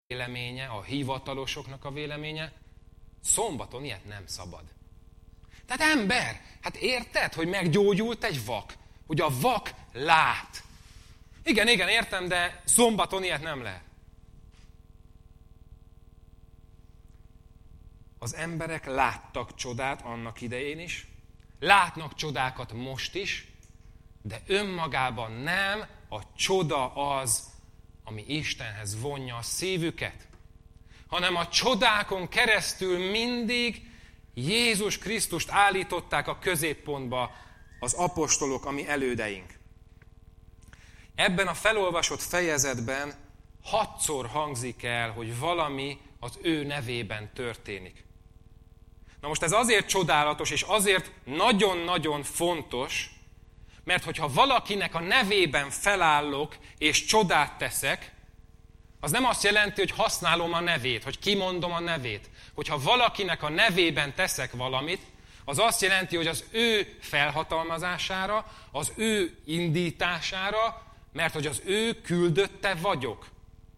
véleménye, a hivatalosoknak a véleménye, szombaton ilyet nem szabad. Tehát ember, hát érted, hogy meggyógyult egy vak? Hogy a vak lát. Igen, értem, de szombaton ilyet nem lehet. Az emberek láttak csodát annak idején is, látnak csodákat most is, de önmagában nem a csoda az, ami Istenhez vonja a szívüket, hanem a csodákon keresztül mindig Jézus Krisztust állították a középpontba az apostolok, a mi elődeink. Ebben a felolvasott fejezetben 6-szor hangzik el, hogy valami az ő nevében történik. Na most ez azért csodálatos, és azért nagyon-nagyon fontos, mert hogyha valakinek a nevében felállok, és csodát teszek, az nem azt jelenti, hogy használom a nevét, hogy kimondom a nevét. Hogyha valakinek a nevében teszek valamit, az azt jelenti, hogy az ő felhatalmazására, az ő indítására, mert hogy az ő küldötte vagyok.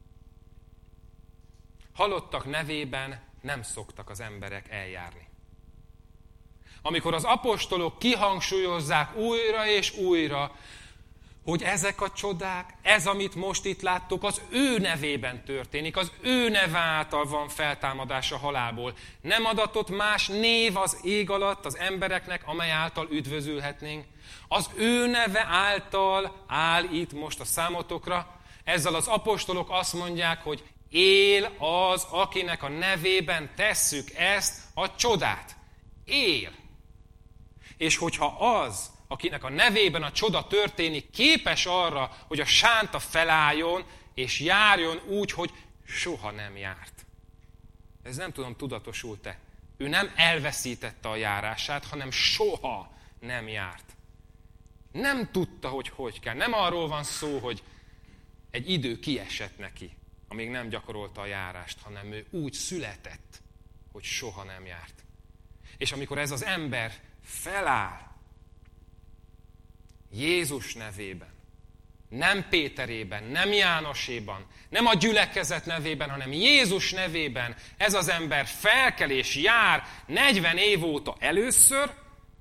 Halottak nevében nem szoktak az emberek eljárni. Amikor az apostolok kihangsúlyozzák újra és újra, hogy ezek a csodák, ez, amit most itt láttok, az ő nevében történik, az ő neve által van feltámadás a halálból. Nem adatott más név az ég alatt az embereknek, amely által üdvözülhetnénk. Az ő neve által áll itt most a számotokra. Ezzel az apostolok azt mondják, hogy él az, akinek a nevében tesszük ezt a csodát. Él. És hogyha az, akinek a nevében a csoda történik, képes arra, hogy a sánta felálljon, és járjon úgy, hogy soha nem járt. Ez nem tudom, tudatosult-e. Ő nem elveszítette a járását, hanem soha nem járt. Nem tudta, hogy kell. Nem arról van szó, hogy egy idő kiesett neki, amíg nem gyakorolta a járást, hanem ő úgy született, hogy soha nem járt. És amikor ez az ember feláll, Jézus nevében, nem Péterében, nem Jánoséban, nem a gyülekezet nevében, hanem Jézus nevében ez az ember felkel és jár 40 év óta először,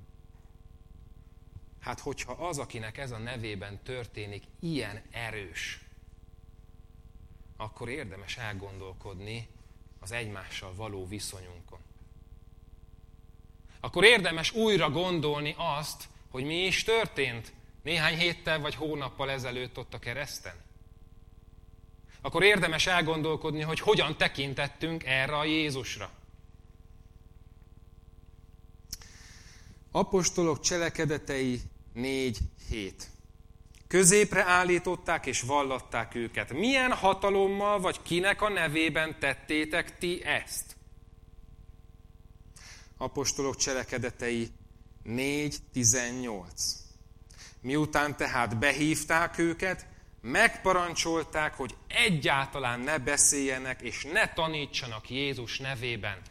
hát hogyha az, akinek ez a nevében történik, ilyen erős, akkor érdemes elgondolkodni az egymással való viszonyunkon. Akkor érdemes újra gondolni azt, hogy mi is történt néhány héttel vagy hónappal ezelőtt ott a kereszten. Akkor érdemes elgondolkodni, hogy hogyan tekintettünk erre a Jézusra. Apostolok cselekedetei 4:7. Középre állították és vallatták őket. Milyen hatalommal vagy kinek a nevében tettétek ti ezt? Apostolok cselekedetei 4:18. Miután tehát behívták őket, megparancsolták, hogy egyáltalán ne beszéljenek és ne tanítsanak Jézus nevében.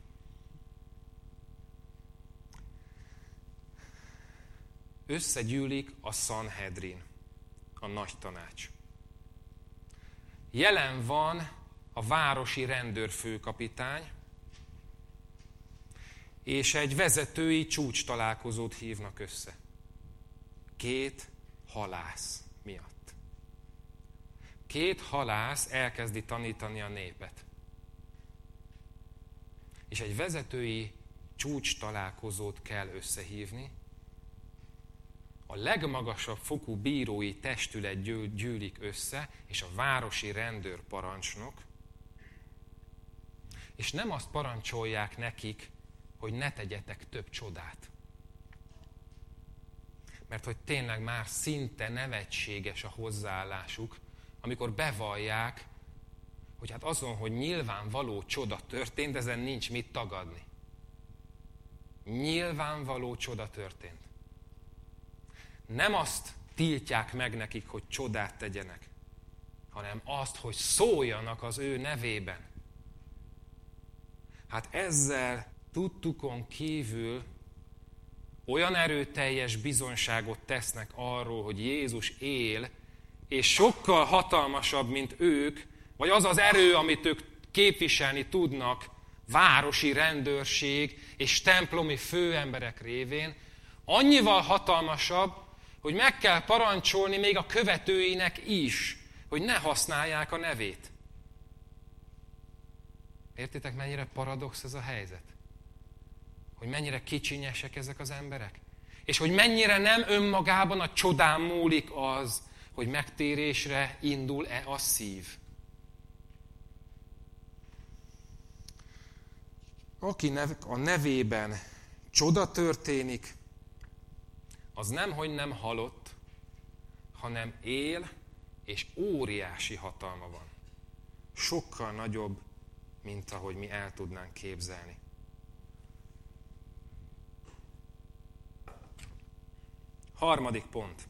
Összegyűlik a Sanhedrin, a nagy tanács. Jelen van a városi rendőrfőkapitány, és egy vezetői csúcstalálkozót hívnak össze. 2 halász miatt. 2 halász elkezdi tanítani a népet. És egy vezetői csúcstalálkozót kell összehívni. A legmagasabb fokú bírói testület gyűlik össze, és a városi rendőrparancsnok, és nem azt parancsolják nekik, hogy ne tegyetek több csodát. Mert hogy tényleg már szinte nevetséges a hozzáállásuk, amikor bevallják, hogy hát azon, hogy nyilvánvaló csoda történt, ezen nincs mit tagadni. Nyilvánvaló csoda történt. Nem azt tiltják meg nekik, hogy csodát tegyenek, hanem azt, hogy szóljanak az ő nevében. Hát ezzel tudtukon kívül olyan erőteljes bizonyságot tesznek arról, hogy Jézus él, és sokkal hatalmasabb, mint ők, vagy az az erő, amit ők képviselni tudnak, városi rendőrség és templomi főemberek révén, annyival hatalmasabb, hogy meg kell parancsolni még a követőinek is, hogy ne használják a nevét. Értitek, mennyire paradox ez a helyzet? Hogy mennyire kicsinyesek ezek az emberek? És hogy mennyire nem önmagában a csodán múlik az, hogy megtérésre indul-e a szív. Aki a nevében csoda történik, az nemhogy nem halott, hanem él, és óriási hatalma van. Sokkal nagyobb, mint ahogy mi el tudnánk képzelni. Harmadik pont.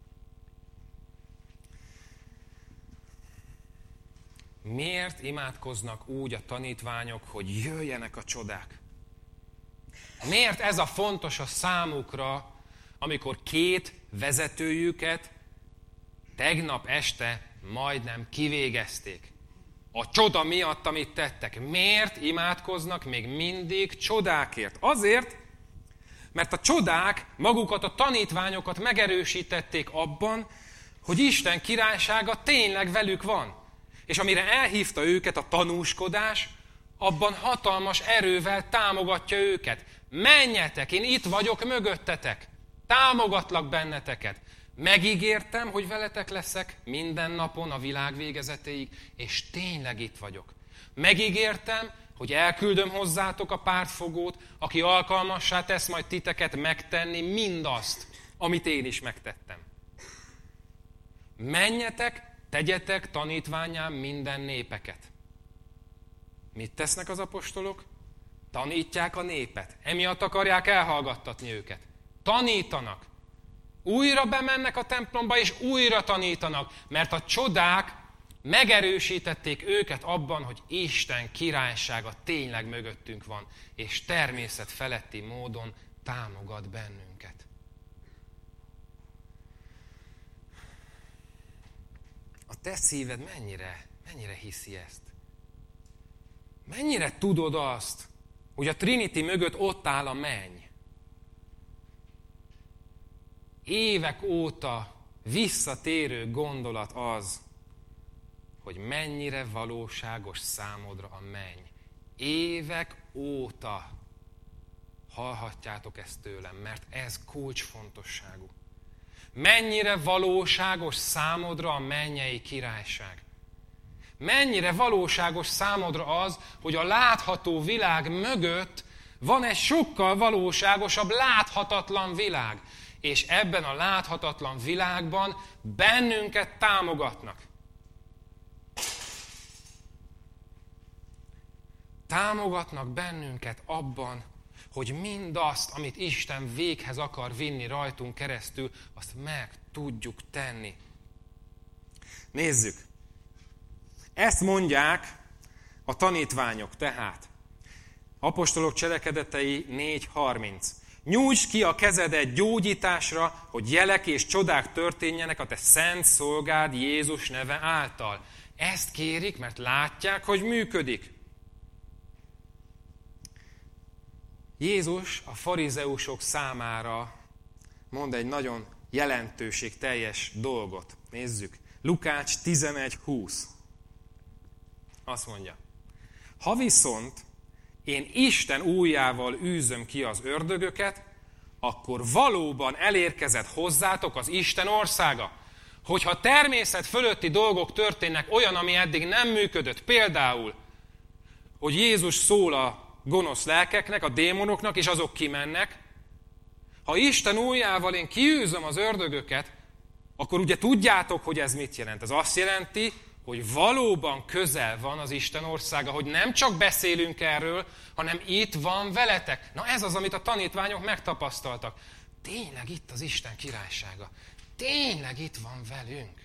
Miért imádkoznak úgy a tanítványok, hogy jöjjenek a csodák? Miért ez a fontos a számukra, amikor két vezetőjüket tegnap este majdnem kivégezték? A csoda miatt, amit tettek. Miért imádkoznak még mindig csodákért? Azért, mert a csodák magukat, a tanítványokat megerősítették abban, hogy Isten királysága tényleg velük van. És amire elhívta őket a tanúskodás, abban hatalmas erővel támogatja őket. Menjetek, én itt vagyok mögöttetek. Támogatlak benneteket. Megígértem, hogy veletek leszek minden napon a világ végezetéig, és tényleg itt vagyok. Megígértem, hogy elküldöm hozzátok a pártfogót, aki alkalmassá tesz majd titeket megtenni mindazt, amit én is megtettem. Menjetek, tegyetek tanítvánnyá minden népeket. Mit tesznek az apostolok? Tanítják a népet. Emiatt akarják elhallgattatni őket. Tanítanak. Újra bemennek a templomba, és újra tanítanak, mert a csodák megerősítették őket abban, hogy Isten királysága tényleg mögöttünk van, és természet feletti módon támogat bennünket. A te szíved mennyire hiszi ezt? Mennyire tudod azt, hogy a Trinity mögött ott áll a menny? Évek óta visszatérő gondolat az, hogy mennyire valóságos számodra a menny. Évek óta hallhatjátok ezt tőlem, mert ez kulcsfontosságú. Mennyire valóságos számodra a mennyei királyság. Mennyire valóságos számodra az, hogy a látható világ mögött van egy sokkal valóságosabb, láthatatlan világ. És ebben a láthatatlan világban bennünket támogatnak. Támogatnak bennünket abban, hogy mindazt, amit Isten véghez akar vinni rajtunk keresztül, azt meg tudjuk tenni. Nézzük! Ezt mondják a tanítványok tehát. Apostolok cselekedetei 4:30. Nyújtsd ki a kezedet gyógyításra, hogy jelek és csodák történjenek a te szent szolgád Jézus neve által. Ezt kérik, mert látják, hogy működik. Jézus a farizeusok számára mond egy nagyon jelentőségteljes dolgot. Nézzük. Lukács 11:20. Azt mondja. Ha viszont én Isten ujjával űzöm ki az ördögöket, akkor valóban elérkezett hozzátok az Isten országa. Hogyha természet fölötti dolgok történnek, olyan, ami eddig nem működött, például, hogy Jézus szól a gonosz lelkeknek, a démonoknak, és azok kimennek, ha Isten ujjával én kiűzöm az ördögöket, akkor ugye tudjátok, hogy ez mit jelent. Ez azt jelenti, hogy valóban közel van az Isten országa, hogy nem csak beszélünk erről, hanem itt van veletek. Na ez az, amit a tanítványok megtapasztaltak. Tényleg itt az Isten királysága. Tényleg itt van velünk.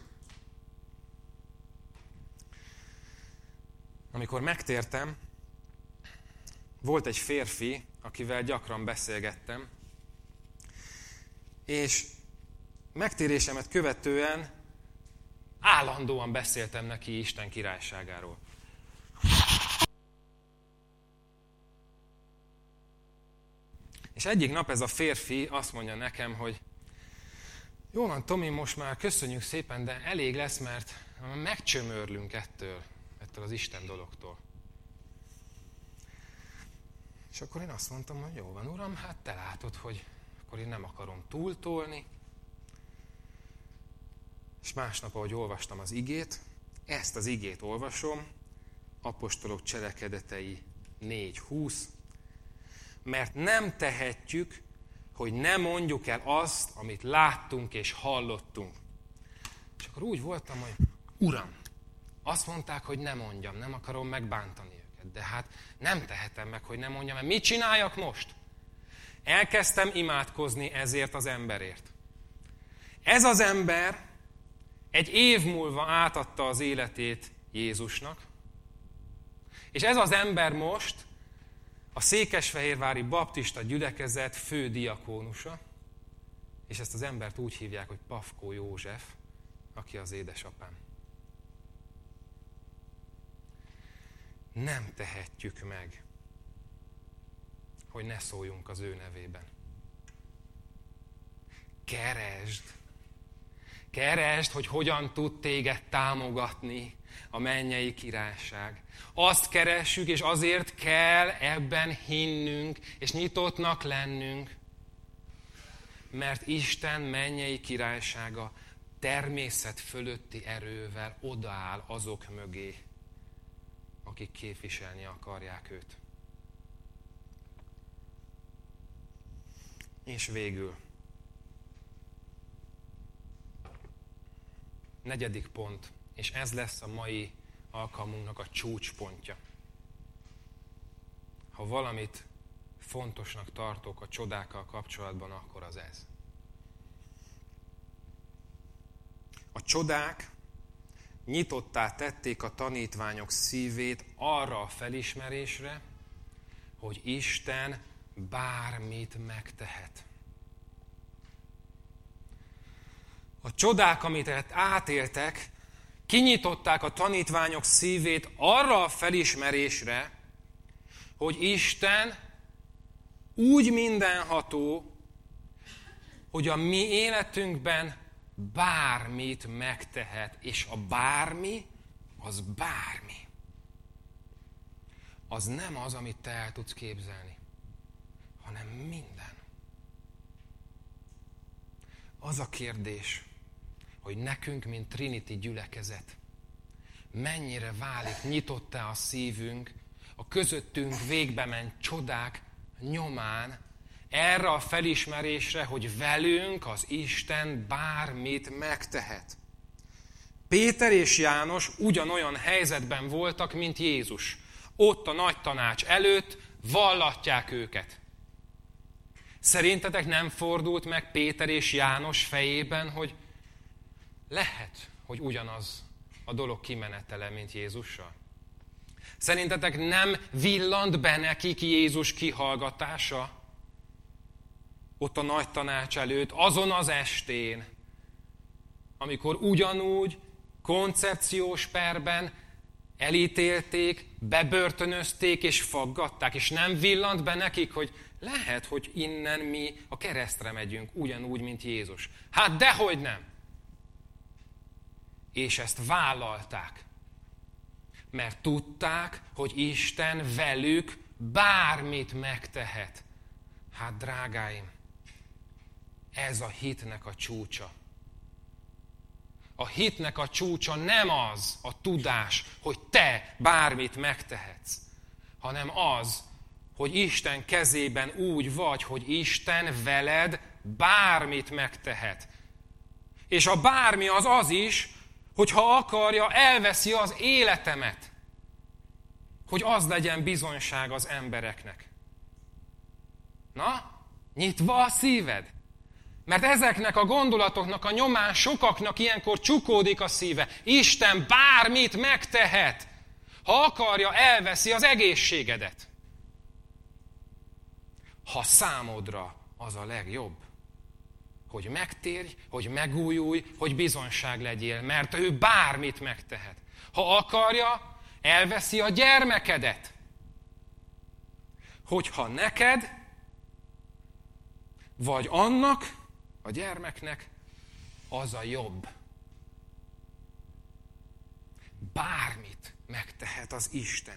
Amikor megtértem, volt egy férfi, akivel gyakran beszélgettem, és megtérésemet követően Állandóan beszéltem neki Isten királyságáról. És egyik nap ez a férfi azt mondja nekem, hogy jó van, Tomi, most már köszönjük szépen, de elég lesz, mert megcsömörlünk ettől az Isten dologtól. És akkor én azt mondtam, hogy jó van, uram, hát te látod, hogy akkor én nem akarom túltolni. És másnap, ahogy olvastam az igét, ezt az igét olvasom, Apostolok Cselekedetei 4:20, mert nem tehetjük, hogy ne mondjuk el azt, amit láttunk és hallottunk. És akkor úgy voltam, hogy Uram, azt mondták, hogy ne mondjam, nem akarom megbántani őket, de hát nem tehetem meg, hogy ne mondjam, mert mit csináljak most? Elkezdtem imádkozni ezért az emberért. Ez az ember egy év múlva átadta az életét Jézusnak, és ez az ember most a székesfehérvári baptista gyülekezet fődiakónusa, és ezt az embert úgy hívják, hogy Pafkó József, aki az édesapám. Nem tehetjük meg, hogy ne szóljunk az ő nevében. Keresd, hogy hogyan tud téged támogatni a mennyei királyság. Azt keressük, és azért kell ebben hinnünk, és nyitottnak lennünk, mert Isten mennyei királysága természet fölötti erővel odaáll azok mögé, akik képviselni akarják őt. És végül, 4. pont, és ez lesz a mai alkalmunknak a csúcspontja. Ha valamit fontosnak tartok a csodákkal kapcsolatban, akkor az ez. A csodák nyitottá tették a tanítványok szívét arra a felismerésre, hogy Isten bármit megtehet. A csodák, amit átéltek, kinyitották a tanítványok szívét arra a felismerésre, hogy Isten úgy mindenható, hogy a mi életünkben bármit megtehet, és a bármi, az bármi. Az nem az, amit te el tudsz képzelni, hanem minden. Az a kérdés, hogy nekünk, mint Trinity gyülekezet, mennyire válik, nyitott-e a szívünk a közöttünk végbe ment csodák nyomán erre a felismerésre, hogy velünk az Isten bármit megtehet. Péter és János ugyanolyan helyzetben voltak, mint Jézus. Ott a nagy tanács előtt vallatják őket. Szerintetek nem fordult meg Péter és János fejében, hogy lehet, hogy ugyanaz a dolog kimenetele, mint Jézussal? Szerintetek nem villant be nekik Jézus kihallgatása? Ott a nagy tanács előtt, azon az estén, amikor ugyanúgy koncepciós perben elítélték, bebörtönözték és faggatták, és nem villant be nekik, hogy lehet, hogy innen mi a keresztre megyünk, ugyanúgy, mint Jézus. Hát dehogy nem! És ezt vállalták, mert tudták, hogy Isten velük bármit megtehet. Hát drágáim, ez a hitnek a csúcsa. A hitnek a csúcsa nem az a tudás, hogy te bármit megtehetsz, hanem az, hogy Isten kezében úgy vagy, hogy Isten veled bármit megtehet. És a bármi az az is, hogy ha akarja, elveszi az életemet, hogy az legyen bizonyság az embereknek. Na, nyitva a szíved? Mert ezeknek a gondolatoknak a nyomán sokaknak ilyenkor csukódik a szíve. Isten bármit megtehet. Ha akarja, elveszi az egészségedet. Ha számodra az a legjobb, hogy megtérj, hogy megújulj, hogy bizonság legyél, mert ő bármit megtehet. Ha akarja, elveszi a gyermekedet. Hogyha neked, vagy annak, a gyermeknek, az a jobb. Bármit megtehet az Isten.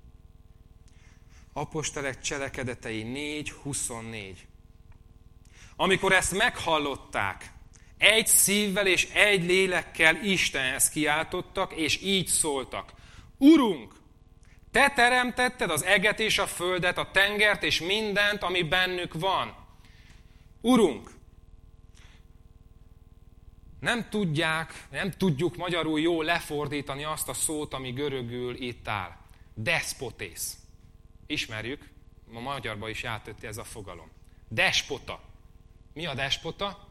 Apostolok cselekedetei 4:24. Amikor ezt meghallották, egy szívvel és egy lélekkel Istenhez kiáltottak, és így szóltak. Urunk, te teremtetted az eget és a földet, a tengert és mindent, ami bennük van. Urunk, nem tudjuk magyarul jól lefordítani azt a szót, ami görögül itt áll. Despotész. Ismerjük, a magyarban is átött ez a fogalom. Despota. Mi a despota?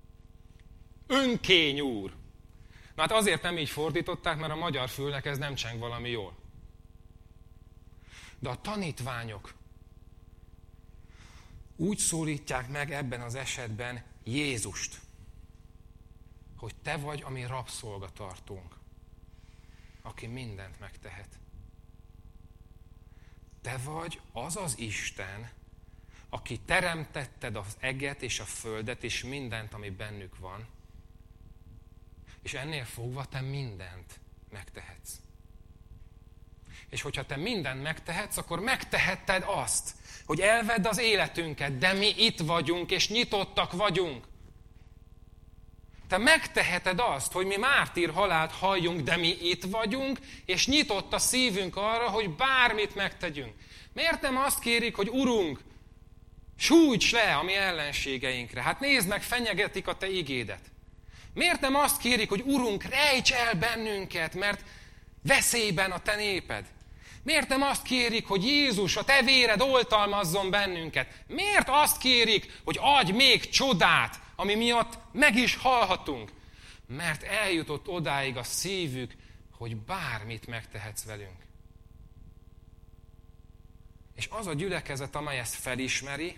Önkényúr. Na hát azért nem így fordították, mert a magyar fülnek ez nem cseng valami jól. De a tanítványok úgy szólítják meg ebben az esetben Jézust, hogy te vagy a mi rabszolgatartónk, aki mindent megtehet. Te vagy az az Isten, aki teremtetted az eget és a földet és mindent, ami bennük van, és ennél fogva te mindent megtehetsz. És hogyha te mindent megtehetsz, akkor megtehetted azt, hogy elvedd az életünket, de mi itt vagyunk, és nyitottak vagyunk. Te megteheted azt, hogy mi mártír halált halljunk, de mi itt vagyunk, és nyitott a szívünk arra, hogy bármit megtegyünk. Miért nem azt kérik, hogy Urunk, sújts le a mi ellenségeinkre? Hát nézd meg, fenyegetik a te igédet. Miért nem azt kérik, hogy Urunk, rejts el bennünket, mert veszélyben a te néped? Miért nem azt kérik, hogy Jézus, a te véred oltalmazzon bennünket? Miért azt kérik, hogy adj még csodát, ami miatt meg is halhatunk? Mert eljutott odáig a szívük, hogy bármit megtehetsz velünk. És az a gyülekezet, amely ezt felismeri,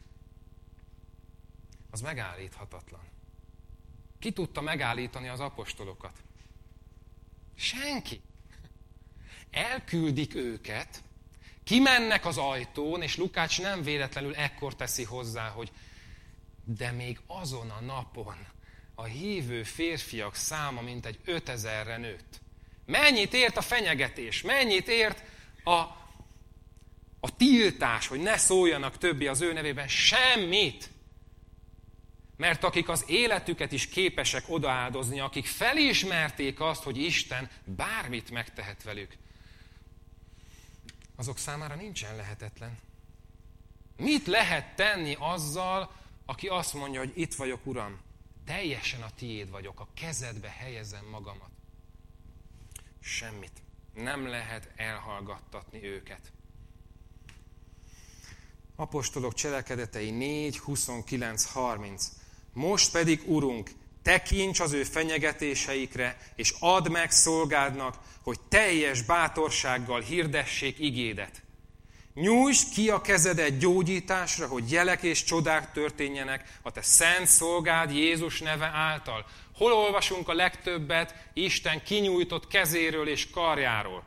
az megállíthatatlan. Ki tudta megállítani az apostolokat? Senki. Elküldik őket, kimennek az ajtón, és Lukács nem véletlenül ekkor teszi hozzá, hogy de még azon a napon a hívő férfiak száma mintegy 5000-re nőtt. Mennyit ért a fenyegetés? Mennyit ért a tiltás, hogy ne szóljanak többi az ő nevében? Semmit! Mert akik az életüket is képesek odaáldozni, akik felismerték azt, hogy Isten bármit megtehet velük, azok számára nincsen lehetetlen. Mit lehet tenni azzal, aki azt mondja, hogy itt vagyok, Uram, teljesen a tiéd vagyok, a kezedbe helyezem magamat? Semmit. Nem lehet elhallgattatni őket. Apostolok cselekedetei 4:29-30. Most pedig, Urunk, tekints az ő fenyegetéseikre, és add meg szolgádnak, hogy teljes bátorsággal hirdessék igédet. Nyújtsd ki a kezedet gyógyításra, hogy jelek és csodák történjenek a te szent szolgád Jézus neve által. Hol olvasunk a legtöbbet Isten kinyújtott kezéről és karjáról?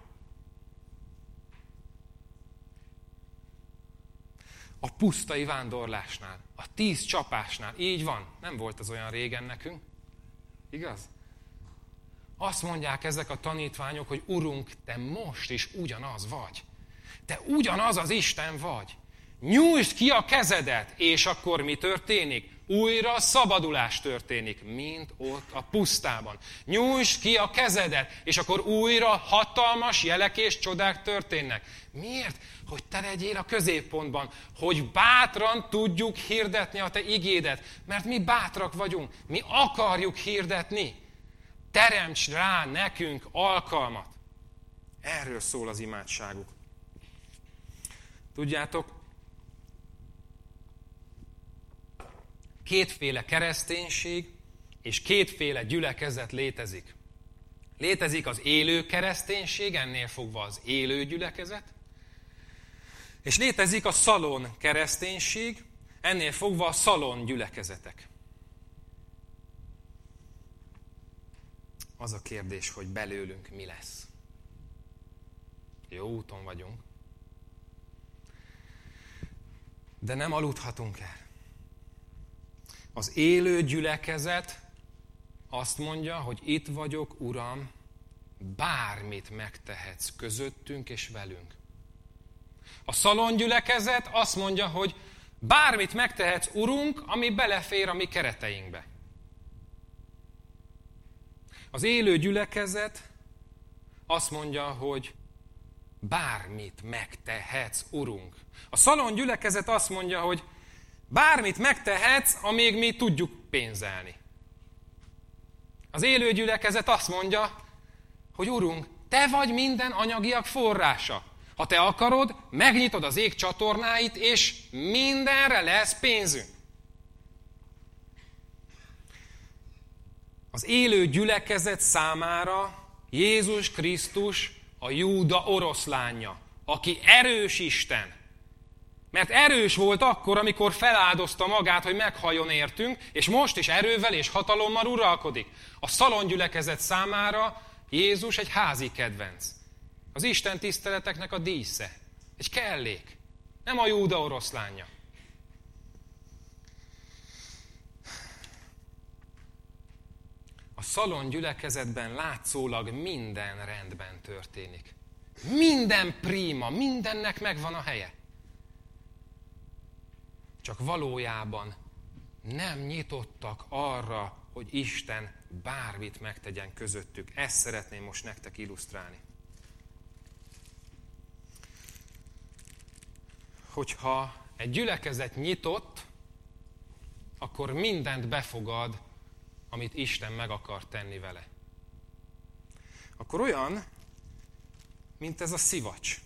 A pusztai vándorlásnál, a 10 csapásnál. Így van, nem volt az olyan régen nekünk. Igaz? Azt mondják ezek a tanítványok, hogy Urunk, te most is ugyanaz vagy. Te ugyanaz az Isten vagy. Nyújtsd ki a kezedet, és akkor mi történik? Újra szabadulás történik, mint ott a pusztában. Nyújtsd ki a kezedet, és akkor újra hatalmas jelek és csodák történnek. Miért? Hogy te legyél a középpontban, hogy bátran tudjuk hirdetni a te igédet, mert mi bátrak vagyunk, mi akarjuk hirdetni. Teremts rá nekünk alkalmat. Erről szól az imádságuk. Tudjátok, kétféle kereszténység és kétféle gyülekezet létezik. Létezik az élő kereszténység, ennél fogva az élő gyülekezet, és létezik a szalon kereszténység, ennél fogva a szalon gyülekezetek. Az a kérdés, hogy belőlünk mi lesz. Jó úton vagyunk. De nem aludhatunk el. Az élő gyülekezet azt mondja, hogy itt vagyok, Uram, bármit megtehetsz közöttünk és velünk. A Szalon gyülekezet azt mondja, hogy bármit megtehetsz, Urunk, ami belefér a mi kereteinkbe. Az élő gyülekezet azt mondja, hogy bármit megtehetsz, Urunk. A Szalon gyülekezet azt mondja, hogy bármit megtehetsz, amíg mi tudjuk pénzelni. Az élő gyülekezet azt mondja, hogy Urunk, te vagy minden anyagiak forrása. Ha te akarod, megnyitod az ég csatornáit, és mindenre lesz pénzünk. Az élő gyülekezet számára Jézus Krisztus a Júda oroszlánja, aki erős Isten. Mert erős volt akkor, amikor feláldozta magát, hogy meghalljon értünk, és most is erővel és hatalommal uralkodik. A Szalon gyülekezet számára Jézus egy házi kedvenc. Az Isten tiszteleteknek a dísze. Egy kellék. Nem a Júda oroszlánja. A Szalon gyülekezetben látszólag minden rendben történik. Minden prima, mindennek megvan a helye. Csak valójában nem nyitottak arra, hogy Isten bármit megtegyen közöttük. Ezt szeretném most nektek illusztrálni. Hogyha egy gyülekezet nyitott, akkor mindent befogad, amit Isten meg akar tenni vele. Akkor olyan, mint ez a szivacs.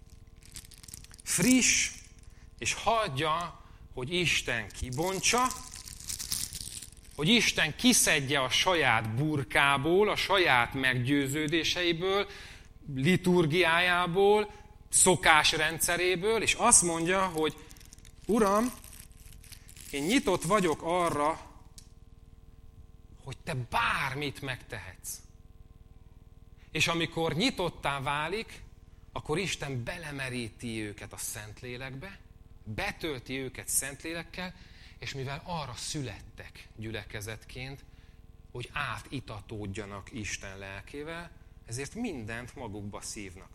Friss, és hagyja, hogy Isten kibontsa, hogy Isten kiszedje a saját burkából, a saját meggyőződéseiből, liturgiájából, szokásrendszeréből, és azt mondja, hogy Uram, én nyitott vagyok arra, hogy te bármit megtehetsz. És amikor nyitottá válik, akkor Isten belemeríti őket a Szentlélekbe, betölti őket Szentlélekkel, és mivel arra születtek gyülekezetként, hogy átitatódjanak Isten lelkével, ezért mindent magukba szívnak.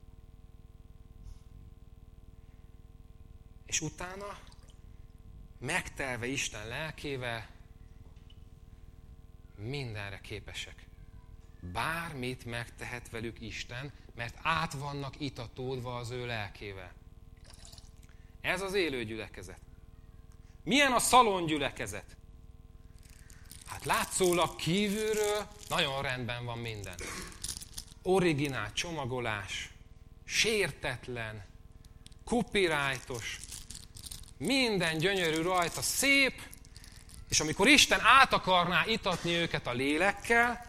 És utána, megtelve Isten lelkével, mindenre képesek. Bármit megtehet velük Isten, mert át vannak itatódva az ő lelkével. Ez az élő gyülekezet. Milyen a Szalon gyülekezet? Hát látszólag kívülről nagyon rendben van minden. Originál csomagolás, sértetlen, copyrightos, minden gyönyörű rajta, szép, és amikor Isten át akarná itatni őket a lélekkel,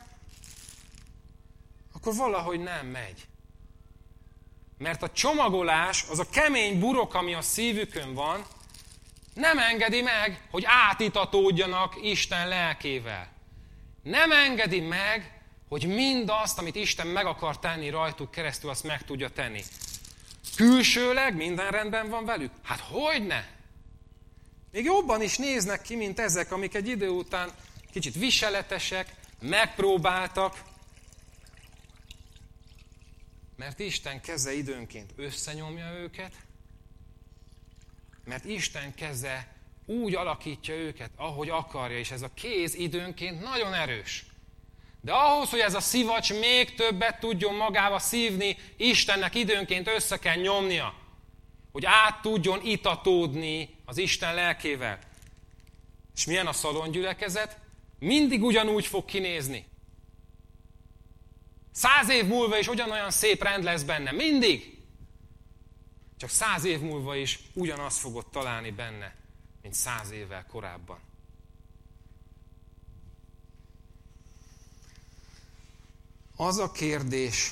akkor valahogy nem megy. Mert a csomagolás, az a kemény burok, ami a szívükön van, nem engedi meg, hogy átitatódjanak Isten lelkével. Nem engedi meg, hogy mindazt, amit Isten meg akar tenni rajtuk keresztül, azt meg tudja tenni. Külsőleg minden rendben van velük? Hát hogyne? Még jobban is néznek ki, mint ezek, amik egy idő után kicsit viseletesek, megpróbáltak, mert Isten keze időnként összenyomja őket, mert Isten keze úgy alakítja őket, ahogy akarja, és ez a kéz időnként nagyon erős. De ahhoz, hogy ez a szivacs még többet tudjon magába szívni, Istennek időnként össze kell nyomnia, hogy át tudjon itatódni az Isten lelkével. És milyen a Szalon gyülekezet? Mindig ugyanúgy fog kinézni. 100 év múlva is ugyanolyan szép rend lesz benne. Mindig. Csak 100 év múlva is ugyanazt fogod találni benne, mint 100 évvel korábban. Az a kérdés,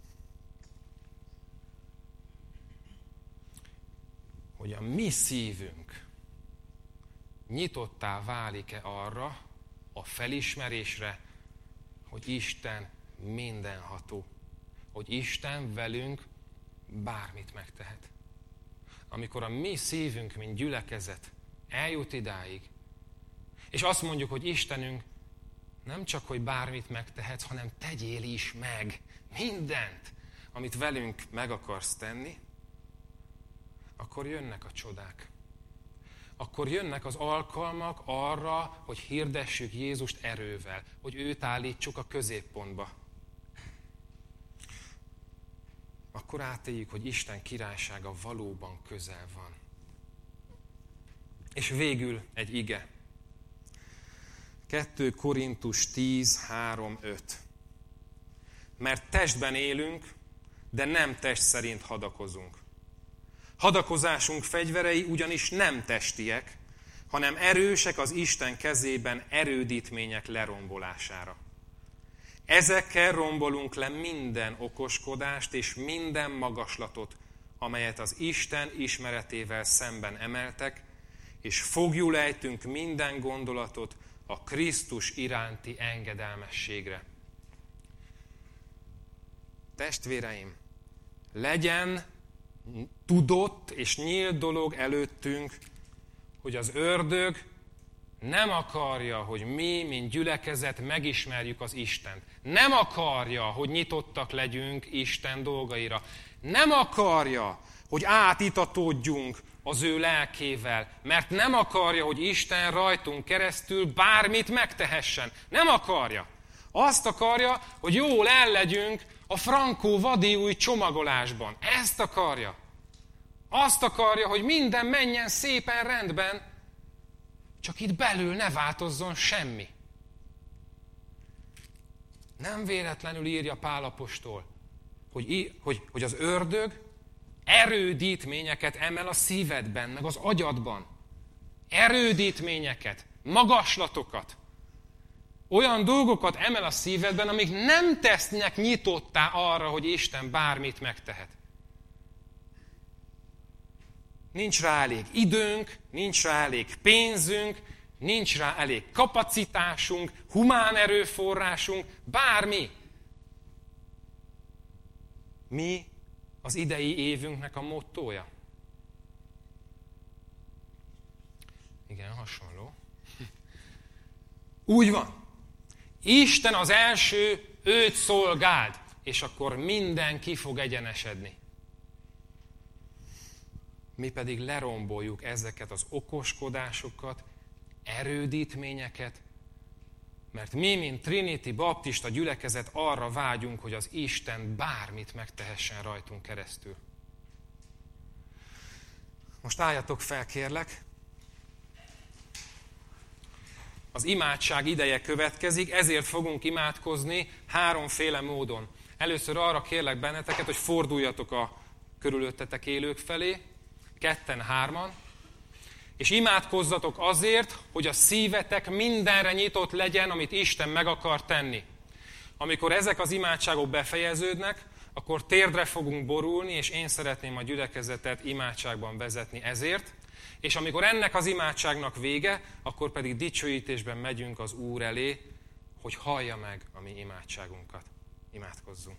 hogy a mi szívünk nyitottá válik-e arra a felismerésre, hogy Isten mindenható. Hogy Isten velünk bármit megtehet. Amikor a mi szívünk, mint gyülekezet eljut idáig, és azt mondjuk, hogy Istenünk nem csak, hogy bármit megtehetsz, hanem tegyél is meg mindent, amit velünk meg akarsz tenni, akkor jönnek a csodák. Akkor jönnek az alkalmak arra, hogy hirdessük Jézust erővel, hogy őt állítsuk a középpontba. Akkor átéljük, hogy Isten királysága valóban közel van. És végül egy ige. 2 Korintus 10, 3, 5. Mert testben élünk, de nem test szerint hadakozunk. Hadakozásunk fegyverei ugyanis nem testiek, hanem erősek az Isten kezében erődítmények lerombolására. Ezekkel rombolunk le minden okoskodást és minden magaslatot, amelyet az Isten ismeretével szemben emeltek, és foglyul ejtünk minden gondolatot a Krisztus iránti engedelmességre. Testvéreim, legyen tudott és nyílt dolog előttünk, hogy az ördög nem akarja, hogy mi, mint gyülekezet megismerjük az Istent. Nem akarja, hogy nyitottak legyünk Isten dolgaira. Nem akarja, hogy átitatódjunk az ő lelkével, mert nem akarja, hogy Isten rajtunk keresztül bármit megtehessen. Nem akarja. Azt akarja, hogy jól ellegyünk a frankó vadiúj csomagolásban. Ezt akarja. Azt akarja, hogy minden menjen szépen rendben, csak itt belül ne változzon semmi. Nem véletlenül írja Pál apostol, hogy az ördög erődítményeket emel a szívedben, meg az agyadban. Erődítményeket, magaslatokat. Olyan dolgokat emel a szívedben, amik nem tesznek nyitottá arra, hogy Isten bármit megtehet. Nincs rá elég időnk, nincs rá elég pénzünk, nincs rá elég kapacitásunk, humán erőforrásunk, bármi. Mi az idei évünknek a mottója? Igen, hasonló. Úgy van. Isten az első, őt szolgáld, és akkor minden ki fog egyenesedni. Mi pedig leromboljuk ezeket az okoskodásokat, erődítményeket, mert mi, mint Trinity Baptista gyülekezet arra vágyunk, hogy az Isten bármit megtehessen rajtunk keresztül. Most álljatok fel, kérlek. Az imádság ideje következik, ezért fogunk imádkozni háromféle módon. Először arra kérlek benneteket, hogy forduljatok a körülöttetek élők felé, 2-3, és imádkozzatok azért, hogy a szívetek mindenre nyitott legyen, amit Isten meg akar tenni. Amikor ezek az imádságok befejeződnek, akkor térdre fogunk borulni, és én szeretném a gyülekezetet imádságban vezetni ezért, és amikor ennek az imádságnak vége, akkor pedig dicsőítésben megyünk az Úr elé, hogy hallja meg a mi imádságunkat. Imádkozzunk.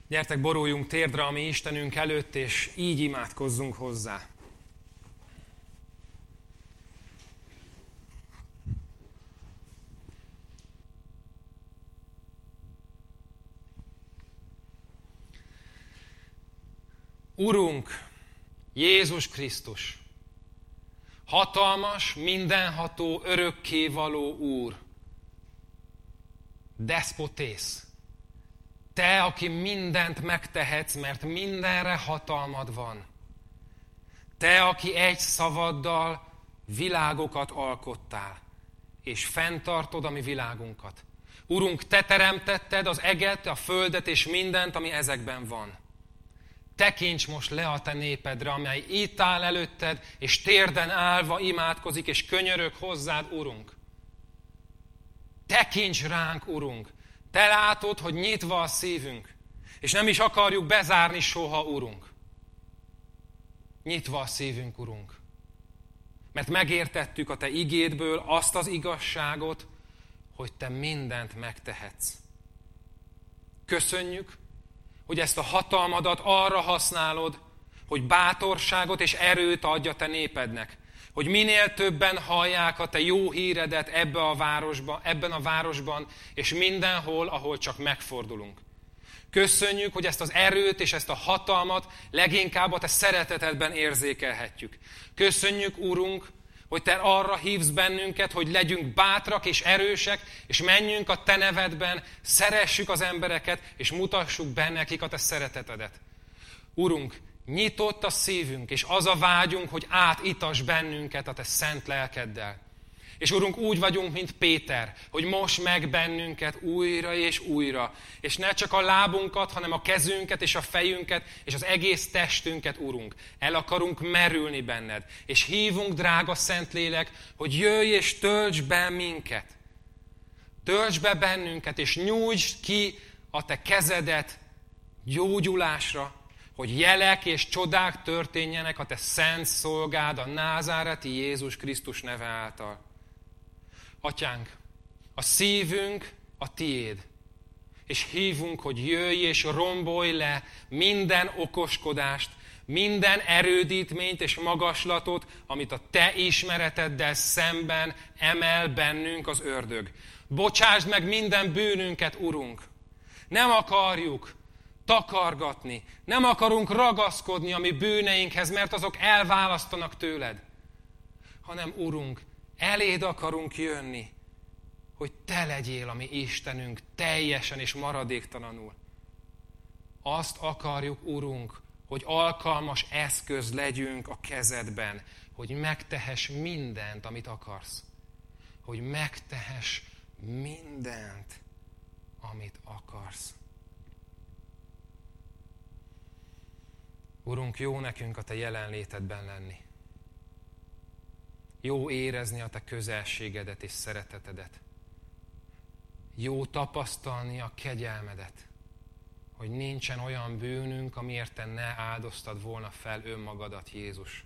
Gyertek, boruljunk térdre a mi Istenünk előtt, és így imádkozzunk hozzá. Urunk, Jézus Krisztus, hatalmas, mindenható, örökkévaló Úr, despotész, Te, aki mindent megtehetsz, mert mindenre hatalmad van. Te, aki egy szavaddal világokat alkottál, és fenntartod a mi világunkat. Urunk, Te teremtetted az eget, a földet és mindent, ami ezekben van. Tekints most le a Te népedre, amely itt áll előtted, és térden állva imádkozik, és könyörög hozzád, Urunk. Tekints ránk, Urunk. Te látod, hogy nyitva a szívünk, és nem is akarjuk bezárni soha, Urunk. Nyitva a szívünk, Urunk. Mert megértettük a Te igédből azt az igazságot, hogy Te mindent megtehetsz. Köszönjük, hogy ezt a hatalmadat arra használod, hogy bátorságot és erőt adj a Te népednek, hogy minél többen hallják a Te jó híredet ebben a városban, és mindenhol, ahol csak megfordulunk. Köszönjük, hogy ezt az erőt és ezt a hatalmat leginkább a Te szeretetedben érzékelhetjük. Köszönjük, Urunk, hogy Te arra hívsz bennünket, hogy legyünk bátrak és erősek, és menjünk a Te nevedben, szeressük az embereket, és mutassuk be nekik a Te szeretetedet. Urunk, nyitott a szívünk, és az a vágyunk, hogy átítass bennünket a Te szent lelkeddel. És Urunk, úgy vagyunk, mint Péter, hogy mos meg bennünket újra és újra, és ne csak a lábunkat, hanem a kezünket és a fejünket, és az egész testünket, Urunk. El akarunk merülni benned, és hívunk, drága Szentlélek, hogy jöjj és töltsd be minket. Töltsd be bennünket, és nyújtsd ki a Te kezedet gyógyulásra, hogy jelek és csodák történjenek a Te szent szolgád, a názáreti Jézus Krisztus neve által. Atyánk, a szívünk a Tiéd, és hívunk, hogy jöjj és rombolj le minden okoskodást, minden erődítményt és magaslatot, amit a Te ismereteddel szemben emel bennünk az ördög. Bocsásd meg minden bűnünket, Urunk! Nem akarjuk takargatni, nem akarunk ragaszkodni a mi bűneinkhez, mert azok elválasztanak tőled, hanem, Urunk, eléd akarunk jönni, hogy Te legyél a mi Istenünk teljesen és maradéktalanul. Azt akarjuk, Urunk, hogy alkalmas eszköz legyünk a kezedben, hogy megtehess mindent, amit akarsz. Hogy megtehess mindent, amit akarsz. Urunk, jó nekünk a Te jelenlétedben lenni. Jó érezni a Te közelségedet és szeretetedet. Jó tapasztalni a kegyelmedet, hogy nincsen olyan bűnünk, amiért Te ne áldoztad volna fel önmagadat, Jézus.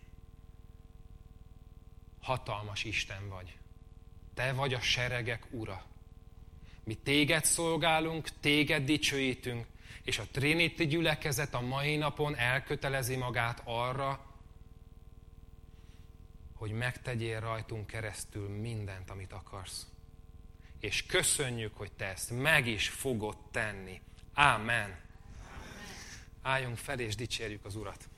Hatalmas Isten vagy. Te vagy a seregek ura. Mi Téged szolgálunk, Téged dicsőítünk, és a Trinity gyülekezet a mai napon elkötelezi magát arra, hogy megtegyél rajtunk keresztül mindent, amit akarsz. És köszönjük, hogy Te ezt meg is fogod tenni. Ámen. Álljunk fel és dicsérjük az Urat.